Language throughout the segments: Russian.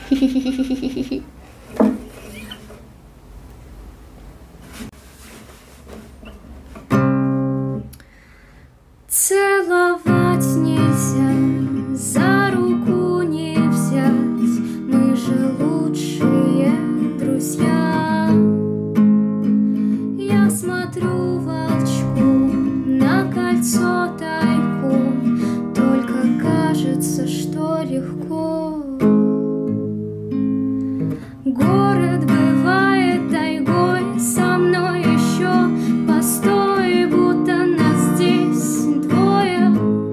Целовать нельзя, за руку не взять, мы же лучшие друзья. Я смотрю волчку на кольцо тайком, только кажется, что легко. Город бывает тайгой, со мной еще постой, будто нас здесь двое.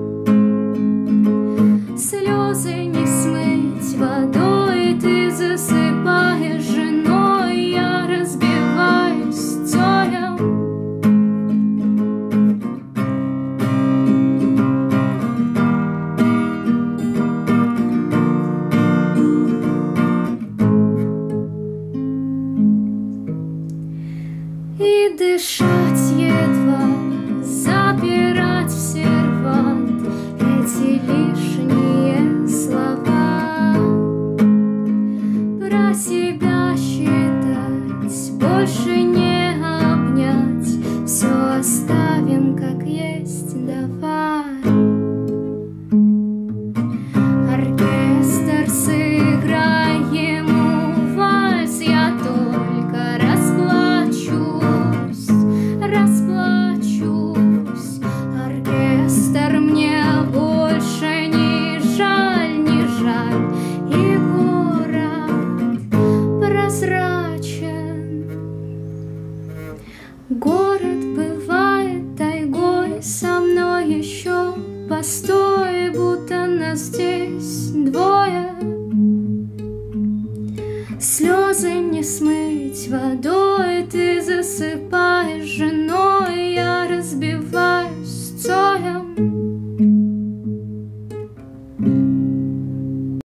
Слезы не смыть водой, ты засыпаешь женой, я разбиваюсь стоя. И дышать едва, запирать в сервант эти лишние слова. Про себя считать, больше не обнять, все оставим как есть, давай. Оркестр, сыграй ему вальс, я только расплачусь. Оркестр, мне больше не жаль, не жаль, и город прозрачен. Город бывает тайгой, со мной еще постой, будто нас здесь двое. Слезы не смыть водой, ты засыпаешь женой.